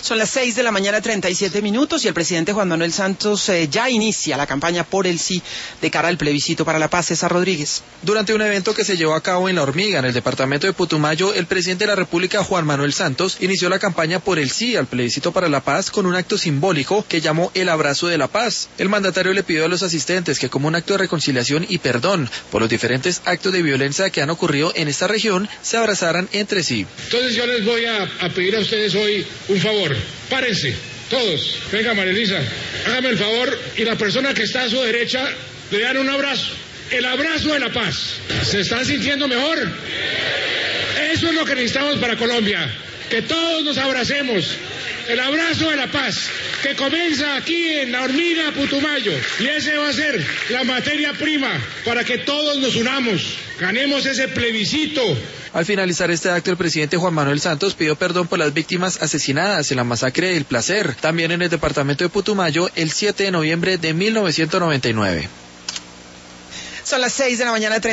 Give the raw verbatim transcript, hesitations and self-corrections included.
Son las seis de la mañana, treinta y siete minutos, y el presidente Juan Manuel Santos eh, ya inicia la campaña por el sí de cara al plebiscito para la paz. César Rodríguez. Durante un evento que se llevó a cabo en La Hormiga, en el departamento de Putumayo, el presidente de la República, Juan Manuel Santos, inició la campaña por el sí al plebiscito para la paz con un acto simbólico que llamó el abrazo de la paz. El mandatario le pidió a los asistentes que, como un acto de reconciliación y perdón por los diferentes actos de violencia que han ocurrido en esta región, se abrazaran entre sí. Entonces yo les voy a, a pedir a ustedes hoy un favor. Párense, todos. Venga, María Elisa, hágame el favor, y la persona que está a su derecha le dan un abrazo. El abrazo de la paz. ¿Se están sintiendo mejor? Eso es lo que necesitamos para Colombia. Que todos nos abracemos. El abrazo de la paz, que comienza aquí en La Hormiga, Putumayo. Y ese va a ser la materia prima para que todos nos unamos. Ganemos ese plebiscito. Al finalizar este acto, el presidente Juan Manuel Santos pidió perdón por las víctimas asesinadas en la masacre del Placer, también en el departamento de Putumayo, el siete de noviembre de mil novecientos noventa y nueve. Son las seis de la mañana.